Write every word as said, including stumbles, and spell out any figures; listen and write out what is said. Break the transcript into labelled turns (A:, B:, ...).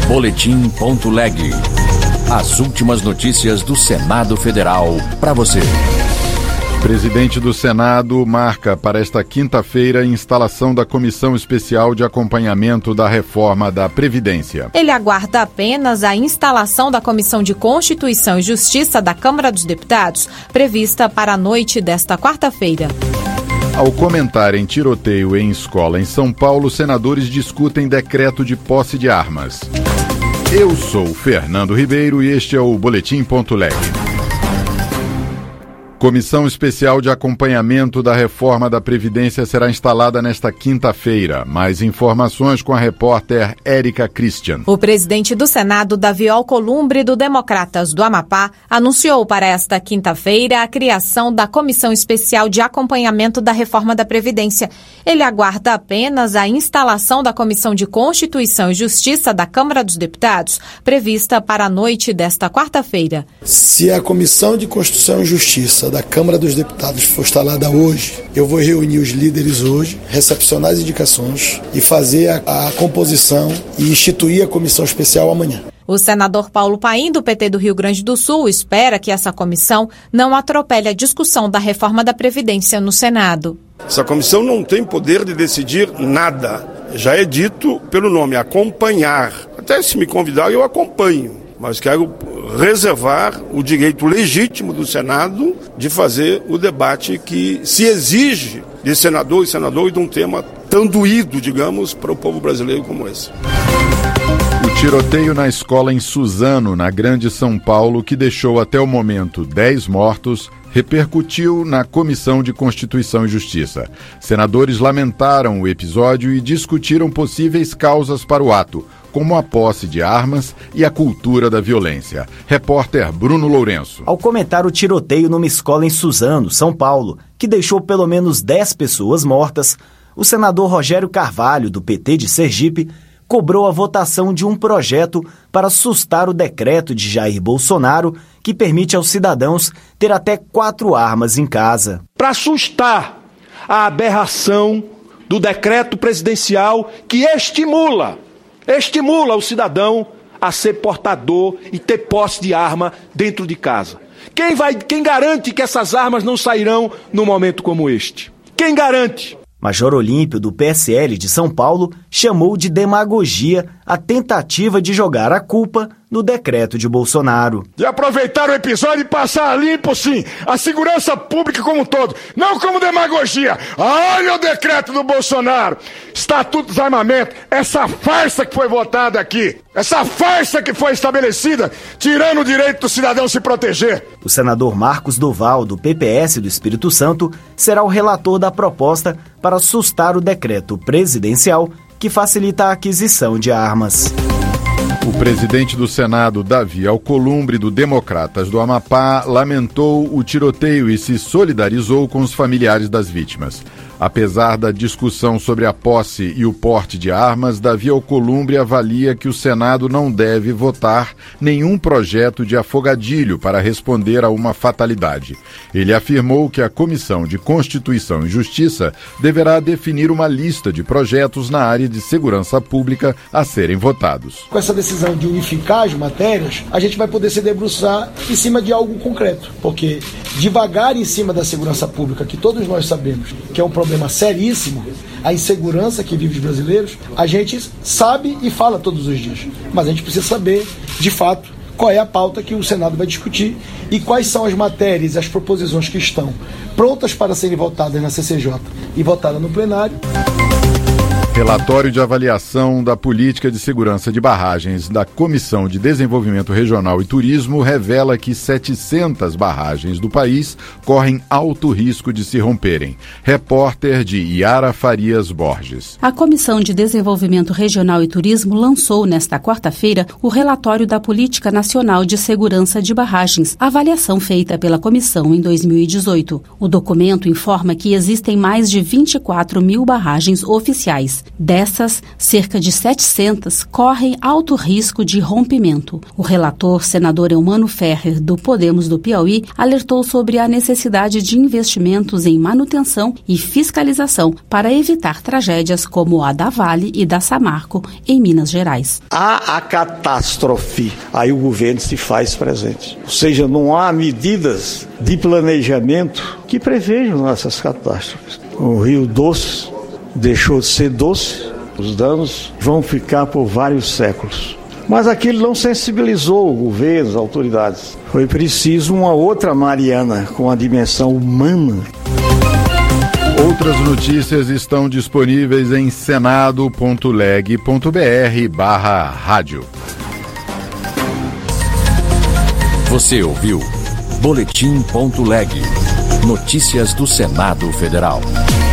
A: Boletim ponto leg. As últimas notícias do Senado Federal para você.
B: Presidente do Senado marca para esta quinta-feira a instalação da Comissão Especial de Acompanhamento da Reforma da Previdência.
C: Ele aguarda apenas a instalação da Comissão de Constituição e Justiça da Câmara dos Deputados, prevista para a noite desta quarta-feira.
B: Ao comentar em tiroteio em escola em São Paulo, senadores discutem decreto de posse de armas. Eu sou Fernando Ribeiro e este é o Boletim ponto leg. Comissão Especial de Acompanhamento da Reforma da Previdência será instalada nesta quinta-feira. Mais informações com a repórter Érica Christian.
C: O presidente do Senado, Davi Alcolumbre, do Democratas do Amapá, anunciou para esta quinta-feira a criação da Comissão Especial de Acompanhamento da Reforma da Previdência. Ele aguarda apenas a instalação da Comissão de Constituição e Justiça da Câmara dos Deputados, prevista para a noite desta quarta-feira.
D: Se a Comissão de Constituição e Justiça da Câmara dos Deputados for instalada hoje, eu vou reunir os líderes hoje, recepcionar as indicações e fazer a, a composição e instituir a comissão especial amanhã.
C: O senador Paulo Paim, do P T do Rio Grande do Sul, espera que essa comissão não atropele a discussão da reforma da Previdência no Senado.
E: Essa comissão não tem poder de decidir nada. Já é dito pelo nome, acompanhar. Até se me convidar, eu acompanho. Mas quero reservar o direito legítimo do Senado de fazer o debate que se exige de senador e senador e de um tema tão doído, digamos, para o povo brasileiro como esse.
B: O tiroteio na escola em Suzano, na Grande São Paulo, que deixou até o momento dez mortos, repercutiu na Comissão de Constituição e Justiça. Senadores lamentaram o episódio e discutiram possíveis causas para o ato, como a posse de armas e a cultura da violência. Repórter Bruno Lourenço.
F: Ao comentar o tiroteio numa escola em Suzano, São Paulo, que deixou pelo menos dez pessoas mortas, o senador Rogério Carvalho, do P T de Sergipe, cobrou a votação de um projeto para sustar o decreto de Jair Bolsonaro que permite aos cidadãos ter até quatro armas em casa.
G: Para sustar a aberração do decreto presidencial que estimula, estimula o cidadão a ser portador e ter posse de arma dentro de casa. Quem vai, quem garante que essas armas não sairão num momento como este? Quem garante?
F: Major Olímpio, do P S L de São Paulo, chamou de demagogia a tentativa de jogar a culpa no decreto de Bolsonaro.
H: E aproveitar o episódio e passar limpo, sim, a segurança pública como um todo, não como demagogia. Olha o decreto do Bolsonaro, Estatuto dos Armamentos, essa farsa que foi votada aqui, essa farsa que foi estabelecida, tirando o direito do cidadão se proteger.
F: O senador Marcos Duval, do P P S do Espírito Santo, será o relator da proposta para sustar o decreto presidencial que facilita a aquisição de armas.
B: O presidente do Senado, Davi Alcolumbre, do Democratas do Amapá, lamentou o tiroteio e se solidarizou com os familiares das vítimas. Apesar da discussão sobre a posse e o porte de armas, Davi Alcolumbre avalia que o Senado não deve votar nenhum projeto de afogadilho para responder a uma fatalidade. Ele afirmou que a Comissão de Constituição e Justiça deverá definir uma lista de projetos na área de segurança pública a serem votados.
D: Com essa decisão de unificar as matérias, a gente vai poder se debruçar em cima de algo concreto, porque devagar em cima da segurança pública, que todos nós sabemos que é um problema problema seríssimo, a insegurança que vive os brasileiros, a gente sabe e fala todos os dias. Mas a gente precisa saber, de fato, qual é a pauta que o Senado vai discutir e quais são as matérias, as proposições que estão prontas para serem votadas na C C J e votadas no plenário.
B: Relatório de avaliação da política de segurança de barragens da Comissão de Desenvolvimento Regional e Turismo revela que setecentas barragens do país correm alto risco de se romperem. Repórter de Yara Farias Borges.
I: A Comissão de Desenvolvimento Regional e Turismo lançou nesta quarta-feira o relatório da Política Nacional de Segurança de Barragens, avaliação feita pela comissão em dois mil e dezoito. O documento informa que existem mais de vinte e quatro mil barragens oficiais. Dessas, cerca de setecentas correm alto risco de rompimento. O relator, senador Eumano Ferrer, do Podemos do Piauí, alertou sobre a necessidade de investimentos em manutenção e fiscalização para evitar tragédias como a da Vale e da Samarco, em Minas Gerais.
J: Há a catástrofe, aí o governo se faz presente. Ou seja, não há medidas de planejamento que prevejam essas catástrofes. O Rio Doce deixou de ser doce, os danos vão ficar por vários séculos. Mas aquilo não sensibilizou o governo, as autoridades. Foi preciso uma outra Mariana com a dimensão humana.
B: Outras notícias estão disponíveis em senado ponto leg ponto br barra rádio.
A: Você ouviu Boletim ponto leg. Notícias do Senado Federal.